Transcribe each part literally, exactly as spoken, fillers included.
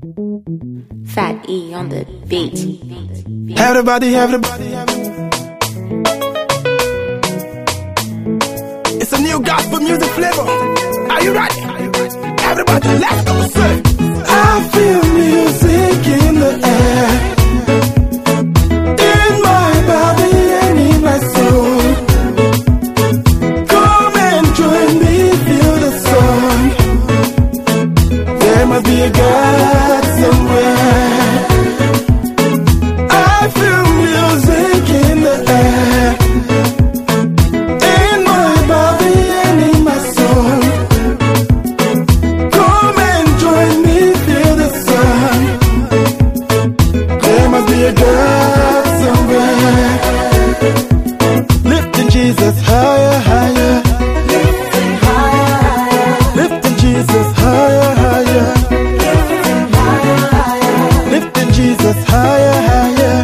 Fat E on the beat. Everybody, everybody, everybody. It's a new gospel music flavor. Are you ready? Everybody, let's go. Say, I feel music in the air, in my body and in my soul. Come and join me, feel the song. There must be a God somewhere. I feel music in the air, in my body and in my soul. Come and join me, feel the sun. There must be a God somewhere. Lifting Jesus higher, higher. Lifting higher, higher. Lifting Jesus higher, higher. Lifting higher, higher. Lifting Jesus higher, higher.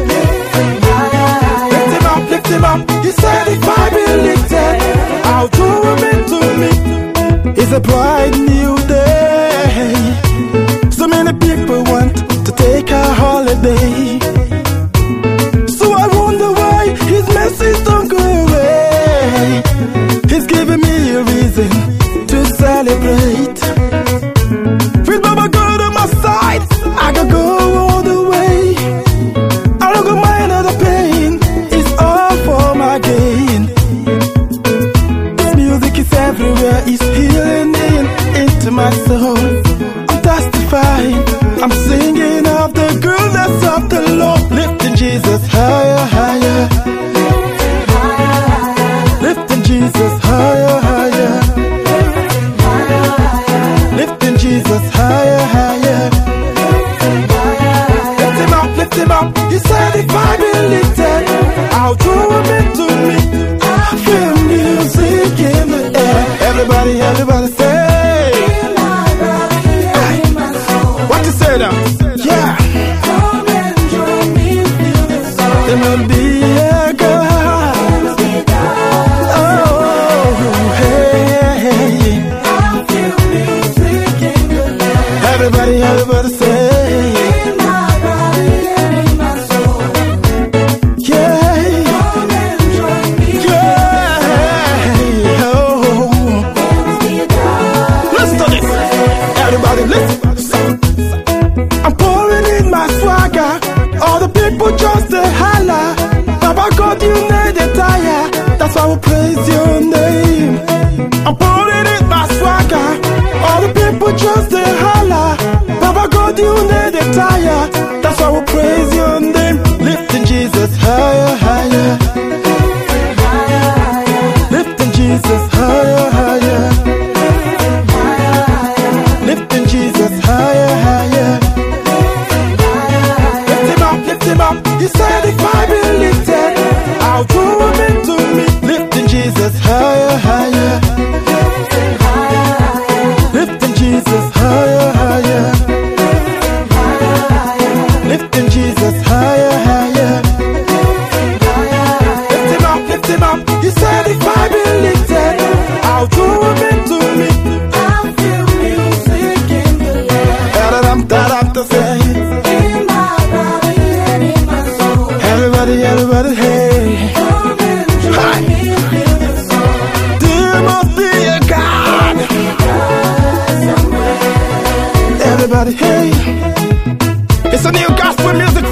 Lift him up, he said if I be lifted, I'll draw him into me. It's a bright new day. So many people want to take a holiday. So I wonder why his message don't go away. He's giving me a reason to celebrate. With Baba God on my side, I can go all the way. I don't go mind all the pain. For my gain, this music is everywhere. It's healing in into my soul. I'm testifying, I'm singing of the goodness of the Lord. Lifting Jesus higher, higher. Lifting higher, higher. Lifting Jesus higher, higher. Lifting higher, higher. Lifting Jesus higher, higher. Lifting higher, higher. Lift him up, lift him up. He said if I be lifted, I'll draw him into me. I feel music in the air. Everybody, everybody say, in my body and in my soul. What you say now? Yeah. Come and join me, feel the song. There will be a God. There will be a God. Oh, hey, hey. I feel music in the air. Everybody, everybody say, in my body and in my soul. Yeah. I'm pouring in my swagger. All the people just a holler. Baba God, you need a tire. That's why we praise your name. I'm pouring in my swagger. All the people just a holler. Baba God, you need a tire. That's why we praise your name. Lifting Jesus higher, higher. Lifting higher, higher. Lifting Jesus higher, higher. Lifting higher, higher. Lifting Jesus higher, higher. Lift him up, lift him up. He said if I be lifted, I'll draw him into me. Lifting Jesus higher, higher. Lifting higher, higher. Lifting Jesus higher, higher. Lifting higher, higher. Lifting Jesus higher, higher. Lift him up, lift him up. He said if I be lifted, I'll draw him into me. I feel music in the air. Da-da-dum, da-dum, to say. In my body and in my soul. Everybody, everybody, hey. Come and join me, feel the song. There must be a God. Everybody, hey. It's a new gospel music